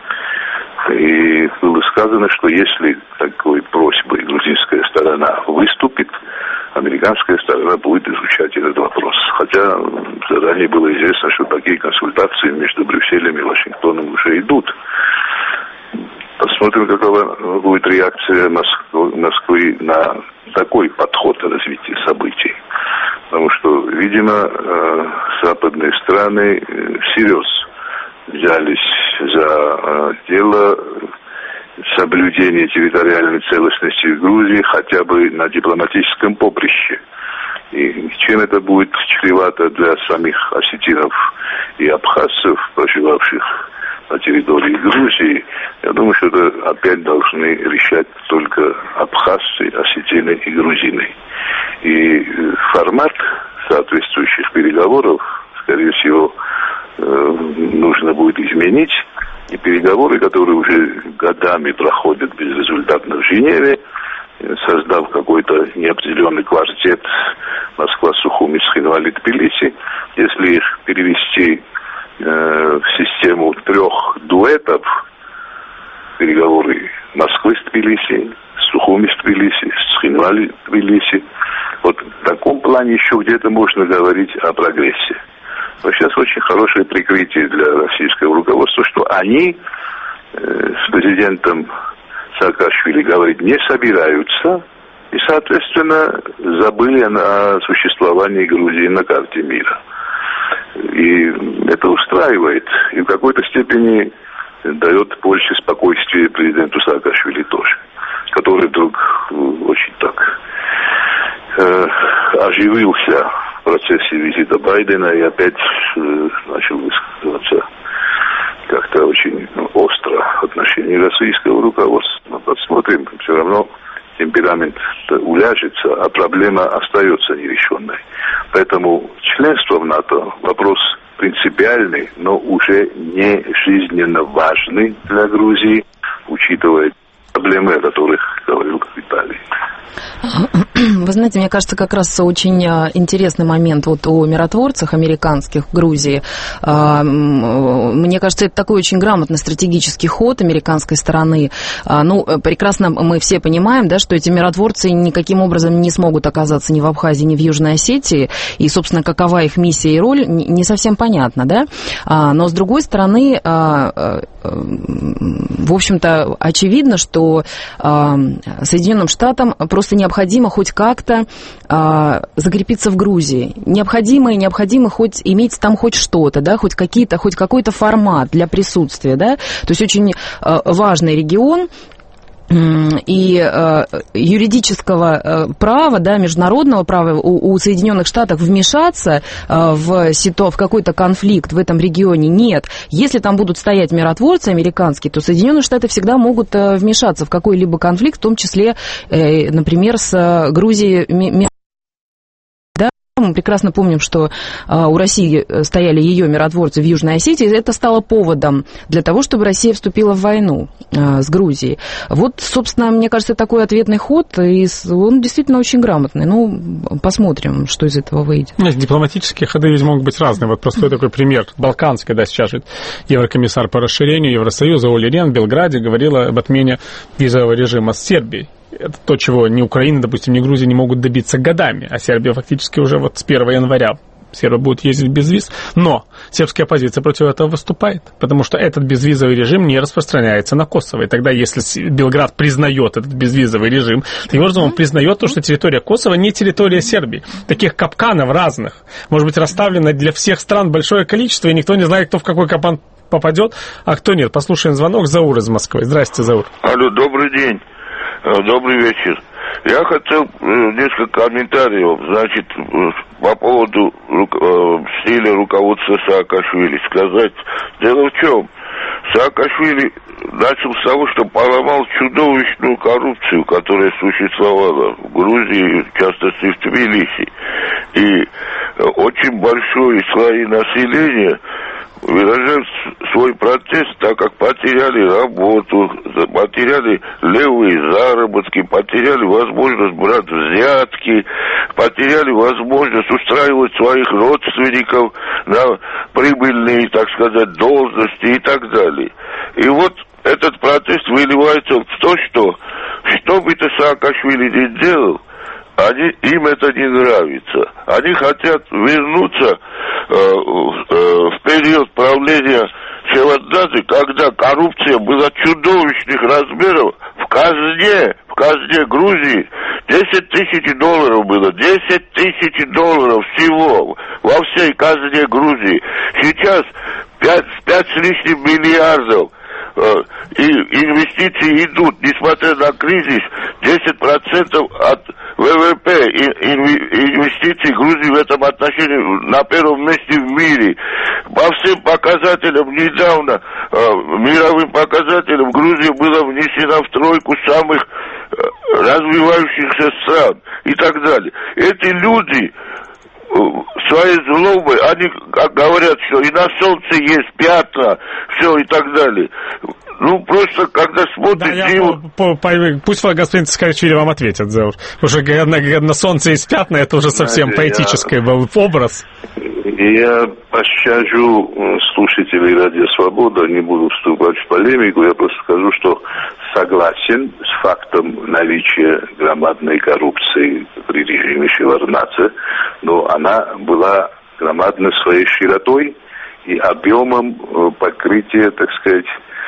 И было сказано, что если такой просьбой грузинская сторона выступит, американская сторона будет изучать этот вопрос. Хотя заранее было известно, что такие консультации между Брюсселем и Вашингтоном уже идут. Посмотрим, какова будет реакция Москвы на такой подход развития событий. Потому что, видимо, западные страны всерьез взялись за дело соблюдения территориальной целостности Грузии хотя бы на дипломатическом поприще. И чем это будет чревато для самих осетинов и абхазцев, проживавших на территории Грузии, я думаю, что это опять должны решать только абхазцы, осетины и грузины. И формат соответствующих переговоров, скорее всего, нужно будет изменить. И переговоры, которые уже годами проходят безрезультатно в Женеве, создав какой-то неопределенный квартет Москва, Сухуми, Цхинвали, Тбилиси, если их перевести в систему 3 дуэтов, переговоры Москвы с Тбилиси, Сухуми с Тбилиси, Цхинвали, Тбилиси, вот в таком плане еще где-то можно говорить о прогрессе. Но сейчас очень хорошее прикрытие для российского руководства, что они с президентом Саакашвили говорить не собираются и, соответственно, забыли о существовании Грузии на карте мира. И это устраивает, и в какой-то степени дает больше спокойствия президенту Саакашвили тоже, который вдруг очень так оживился в процессе визита Байдена и опять начал высказываться как-то очень остро в отношении российского руководства. Но посмотрим, все равно темперамент уляжется, а проблема остается нерешенной. Поэтому членство в НАТО – вопрос принципиальный, но уже не жизненно важный для Грузии, учитывая проблемы, о которых говорил Виталий. Вы знаете, мне кажется, как раз очень интересный момент вот о миротворцах американских в Грузии. Мне кажется, это такой очень грамотный стратегический ход американской стороны. Ну, прекрасно мы все понимаем, да, что эти миротворцы никаким образом не смогут оказаться ни в Абхазии, ни в Южной Осетии. И, собственно, какова их миссия и роль, не совсем понятно, да. Но, с другой стороны, в общем-то, очевидно, что Соединенным Штатам просто необходимо хоть как-то закрепиться в Грузии. Необходимо хоть иметь там хоть что-то, да, хоть какой-то формат для присутствия, да. То есть очень важный регион. И юридического права, да, международного права у Соединенных Штатов вмешаться в какой-то конфликт в этом регионе нет. Если там будут стоять миротворцы американские, то Соединенные Штаты всегда могут вмешаться в какой-либо конфликт, в том числе, например, с Грузией. Мы прекрасно помним, что у России стояли ее миротворцы в Южной Осетии, и это стало поводом для того, чтобы Россия вступила в войну с Грузией. Вот, собственно, мне кажется, такой ответный ход, и он действительно очень грамотный. Ну, посмотрим, что из этого выйдет. Дипломатические ходы ведь могут быть разные. Вот простой такой пример. Балканский, когда сейчас еврокомиссар по расширению Евросоюза Оли Рен в Белграде говорила об отмене визового режима с Сербией. Это то, чего ни Украина, допустим, ни Грузия не могут добиться годами, а Сербия фактически уже вот с 1 января сербы будут ездить без виз, но сербская оппозиция против этого выступает, потому что этот безвизовый режим не распространяется на Косово, и тогда, если Белград признает этот безвизовый режим, таким образом он признает то, что территория Косово не территория Сербии. Таких капканов разных, может быть, расставлено для всех стран большое количество, и никто не знает, кто в какой капкан попадет, а кто нет. Послушаем звонок. Заур из Москвы. Здравствуйте, Заур. Алло, добрый день. Добрый вечер. Я хотел несколько комментариев, значит, по поводу стиля руководства Саакашвили сказать. Дело в чем? Саакашвили начал с того, что поломал чудовищную коррупцию, которая существовала в Грузии, в частности в Тбилиси. И очень большой слой населения выражают свой протест, так как потеряли работу, потеряли левые заработки, потеряли возможность брать взятки, потеряли возможность устраивать своих родственников на прибыльные, так сказать, должности и так далее. И вот этот протест выливается в то, что бы ты Саакашвили не делал, им это не нравится. Они хотят вернуться в период правления Шеварднадзе, когда коррупция была чудовищных размеров. В казне Грузии $10 000 было. $10 000 всего во всей казне Грузии. Сейчас 5 с лишним миллиардов. И инвестиции идут, несмотря на кризис, 10% от ВВП инвестиций Грузии в этом отношении на первом месте в мире. По всем показателям недавно, мировым показателям, Грузия была внесена в тройку самых развивающихся стран и так далее. Эти люди своей злобой, они говорят, что и на солнце есть пятна, все и так далее. Ну, просто, когда смотришь... Пусть господин Саакашвили вам ответит, Заур. Уже на солнце есть пятна, это уже совсем поэтический был образ. Я пощажу слушателей Радио Свобода, не буду вступать в полемику, я просто скажу, что согласен с фактом наличия громадной коррупции при режиме Шеварднадзе, но она была громадна своей широтой и объемом покрытия, так сказать,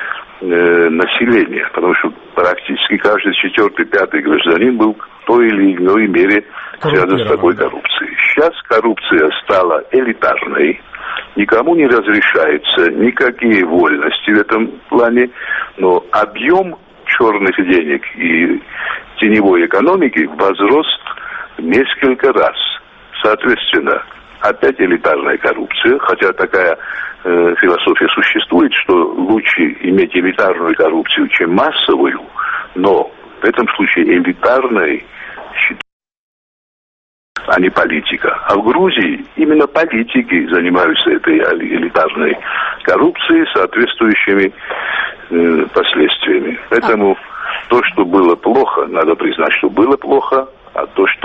населения, потому что практически каждый 4-5 гражданин был в той или иной мере связан с такой коррупцией. Сейчас коррупция стала элитарной, никому не разрешается никакие вольности в этом плане, но объем черных денег и теневой экономики возрос несколько раз. Соответственно, опять элитарная коррупция, хотя такая философия существует, что лучше иметь элитарную коррупцию, чем массовую, но в этом случае элитарной, а не политика. А в Грузии именно политики занимаются этой элитарной коррупцией, соответствующими последствиями. Поэтому то, что было плохо, надо признать, что было плохо, а то, что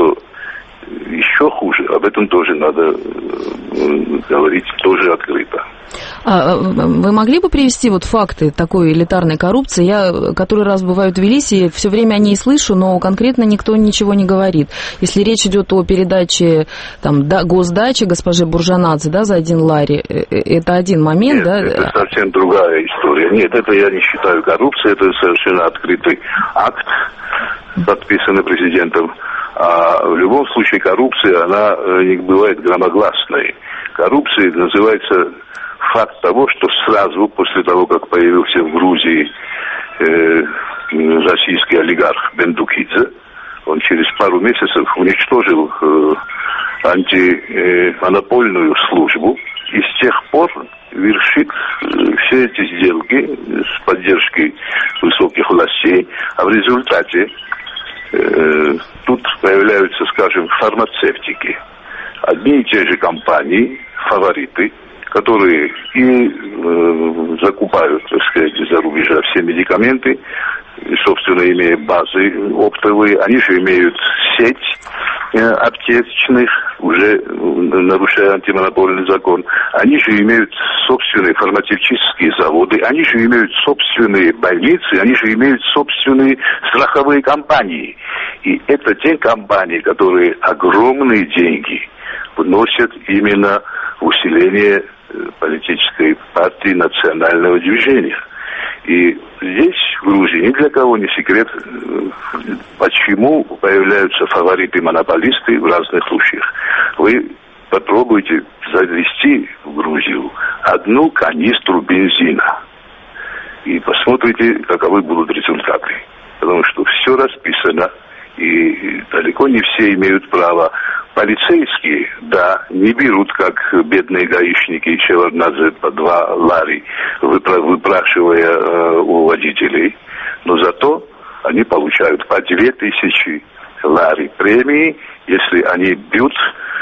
еще хуже. Об этом тоже надо говорить тоже открыто. Вы могли бы привести вот факты такой элитарной коррупции? Я который раз бываю в Тбилиси, все время о ней слышу, но конкретно никто ничего не говорит. Если речь идет о передаче там, госдачи госпоже Буржанадзе, да, за 1 лари, это один момент, нет, да? Это совсем другая история. Нет, это я не считаю коррупцией, это совершенно открытый акт, подписанный президентом. А в любом случае коррупция, она не бывает громогласной. Коррупцией называется факт того, что сразу после того, как появился в Грузии российский олигарх Бендукидзе, он через пару месяцев уничтожил антимонопольную службу и с тех пор вершит все эти сделки с поддержкой высоких властей, а в результате тут появляются, скажем, фармацевтики. Одни и те же компании, фавориты, которые и закупают, так сказать, из-за рубежа все медикаменты, и, собственно, имея базы оптовые, они же имеют сеть аптечных, уже нарушая антимонопольный закон, они же имеют собственные фармацевтические заводы, они же имеют собственные больницы, они же имеют собственные страховые компании. И это те компании, которые огромные деньги вносят именно в усиление политической партии национального движения. И здесь, в Грузии, ни для кого не секрет, почему появляются фавориты-монополисты в разных случаях. Вы попробуйте завести в Грузию 1 канистру бензина и посмотрите, каковы будут результаты. Потому что все расписано, и далеко не все имеют право. Полицейские, да, не берут, как бедные гаишники Шеварднадзе по 2 лари, выпрашивая у водителей, но зато они получают по 2000 лари премии, если они бьют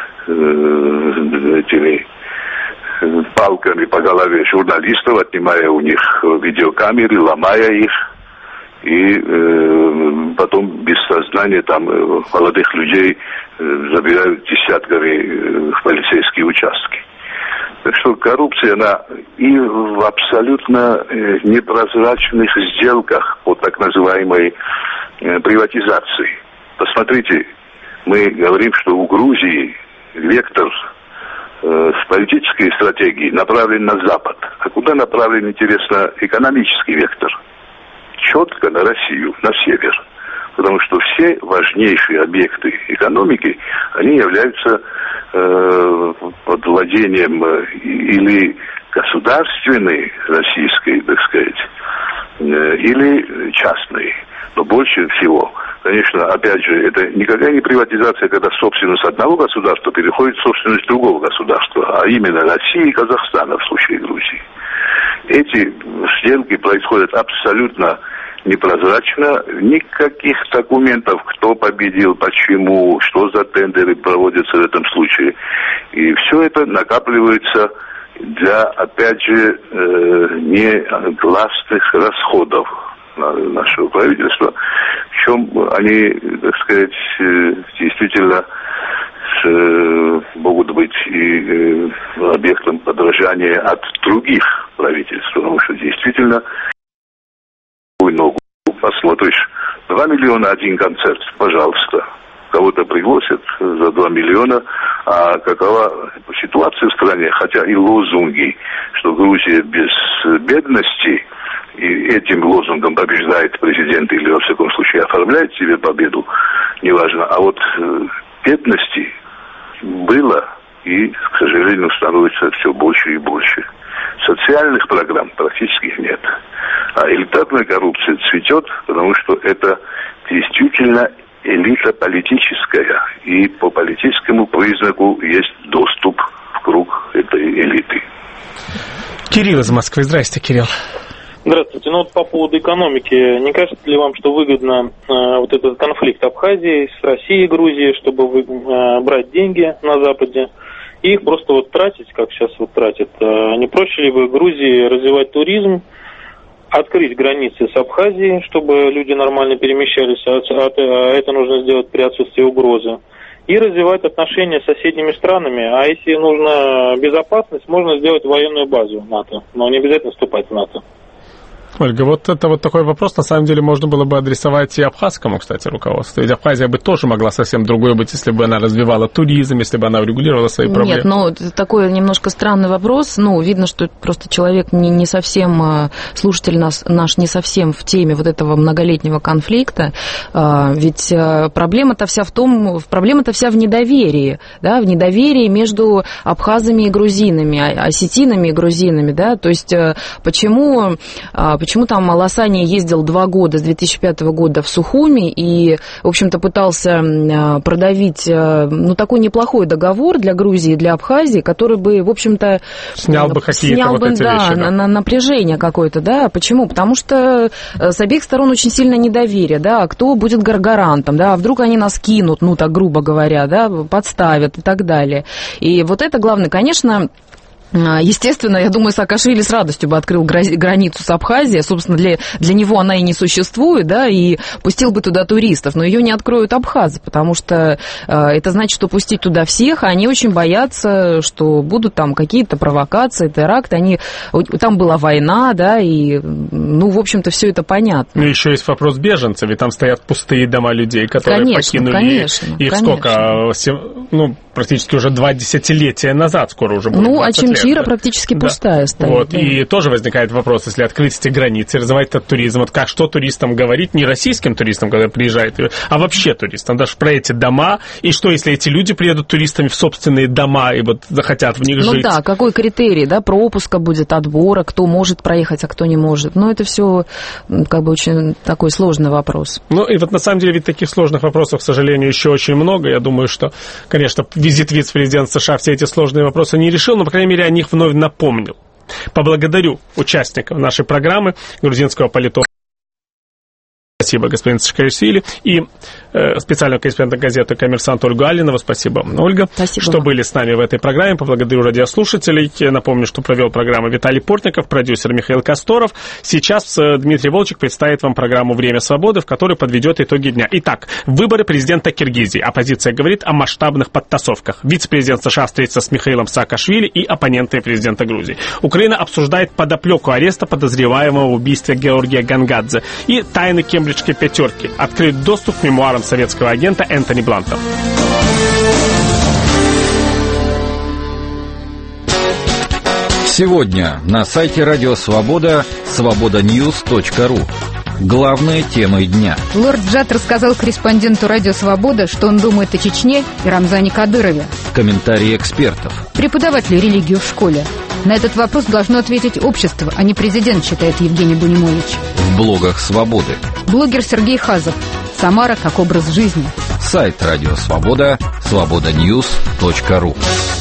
этими палками по голове журналистов, отнимая у них видеокамеры, ломая их. И потом без сознания там молодых людей забирают десятками в полицейские участки. Так что коррупция, она и в абсолютно непрозрачных сделках по так называемой приватизации. Посмотрите, мы говорим, что у Грузии вектор с политической стратегией направлен на Запад. А куда направлен, интересно, экономический вектор? Четко на Россию, на север. Потому что все важнейшие объекты экономики, они являются под владением или государственной, российской, так сказать, или частной. Но больше всего, конечно, опять же, это никакая не приватизация, когда собственность одного государства переходит в собственность другого государства, а именно России и Казахстана в случае Грузии. Эти сделки происходят абсолютно непрозрачно, никаких документов, кто победил, почему, что за тендеры проводятся в этом случае. И все это накапливается для, опять же, негласных расходов нашего правительства. Причем они, так сказать, действительно могут быть и объектом подражания от других правительств, потому что действительно ногу посмотришь, 2 миллиона один концерт, пожалуйста. Кого-то пригласят за 2 миллиона, а какова ситуация в стране, хотя и лозунги, что Грузия без бедности, и этим лозунгом побеждает президент или, во всяком случае, оформляет себе победу, неважно. А вот бедности было и, к сожалению, становится все больше и больше. Социальных программ практически нет. А элитарная коррупция цветет, потому что это действительно элита политическая. И по политическому признаку есть доступ в круг этой элиты. Кирилл из Москвы. Здрасте, Кирилл. Здравствуйте. Ну вот по поводу экономики. Не кажется ли вам, что выгодно вот этот конфликт Абхазии с Россией и Грузией, чтобы брать деньги на Западе и их просто вот тратить, как сейчас вот тратят? Не проще ли бы Грузии развивать туризм, открыть границы с Абхазией, чтобы люди нормально перемещались, а это нужно сделать при отсутствии угрозы, и развивать отношения с соседними странами. А если нужна безопасность, можно сделать военную базу НАТО, но не обязательно вступать в НАТО. Ольга, вот это вот такой вопрос, на самом деле, можно было бы адресовать и абхазскому, кстати, руководству. Ведь Абхазия бы тоже могла совсем другой быть, если бы она развивала туризм, если бы она урегулировала свои проблемы. Нет, ну, такой немножко странный вопрос. Ну, видно, что просто человек не совсем, слушатель наш не совсем в теме вот этого многолетнего конфликта. Ведь проблема-то вся в недоверии, да, в недоверии между абхазами и грузинами, осетинами и грузинами, да. То есть почему там Лосаня ездил 2 года, с 2005 года в Сухуми и, в общем-то, пытался продавить, ну, такой неплохой договор для Грузии и для Абхазии, который бы, в общем-то... Снял бы какие-то вот эти вещи. Да, напряжение какое-то, да. Почему? Потому что с обеих сторон очень сильное недоверие, да. Кто будет гарантом, да, а вдруг они нас кинут, ну, так грубо говоря, да, подставят и так далее. И вот это главное, конечно... Естественно, я думаю, Саакашвили с радостью бы открыл границу с Абхазией. Собственно, для него она и не существует, да, и пустил бы туда туристов. Но ее не откроют абхазы, потому что это значит, что пустить туда всех, а они очень боятся, что будут там какие-то провокации, теракты. Там была война, да, и, ну, в общем-то, все это понятно. Ну, еще есть вопрос беженцев, ведь там стоят пустые дома людей, которые покинули их сколько? Ну, практически уже 2 десятилетия назад, скоро уже будет 20 лет. Чира практически пустая стоит. Вот, да. И тоже возникает вопрос, если открыть эти границы, развивать этот туризм, вот что туристам говорить, не российским туристам, когда приезжают, а вообще туристам, даже про эти дома, и что, если эти люди приедут туристами в собственные дома и вот захотят в них жить? Ну да, какой критерий, да, пропуска будет, отбора, кто может проехать, а кто не может. Но это все как бы очень такой сложный вопрос. Ну и вот на самом деле ведь таких сложных вопросов, к сожалению, еще очень много. Я думаю, что, конечно, визит вице-президента США все эти сложные вопросы не решил, но, по крайней мере, о них вновь напомнил. Поблагодарю участников нашей программы, грузинского политолога. Спасибо, господин Саакашвили. И специального корреспондента газеты «Коммерсант» Ольгу Алинову. Спасибо, Ольга, что были с нами в этой программе. Поблагодарю радиослушателей. Напомню, что провел программу Виталий Портников, продюсер Михаил Косторов. Сейчас Дмитрий Волчек представит вам программу «Время свободы», в которой подведет итоги дня. Итак, выборы президента Киргизии. Оппозиция говорит о масштабных подтасовках. Вице-президент США встретится с Михаилом Саакашвили и оппоненты президента Грузии. Украина обсуждает подоплеку ареста подозреваемого в убийстве Георгия Гангадзе и тайны Кембриджской пятерки. Открыт доступ к мемуарам советского агента Энтони Бланта. Сегодня на сайте Радио Свобода свободаnews.ru. Главные темы дня. Лорд Джад рассказал корреспонденту Радио Свобода, что он думает о Чечне и Рамзане Кадырове. Комментарии экспертов. Преподавать ли религию в школе? На этот вопрос должно ответить общество, а не президент, считает Евгений Бунимович. В блогах Свободы. Блогер Сергей Хазов. Самара как образ жизни. Сайт Радио Свобода свободаnews.ru.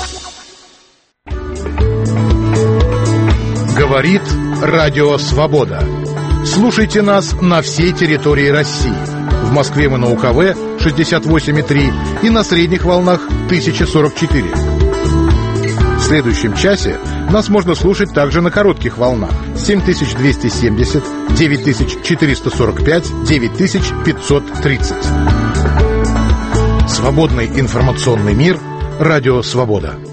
Говорит Радио Свобода. Слушайте нас на всей территории России. В Москве мы на УКВ 68,3 и на средних волнах 1044. В следующем часе нас можно слушать также на коротких волнах 7270, 9445, 9530. Свободный информационный мир. Радио Свобода.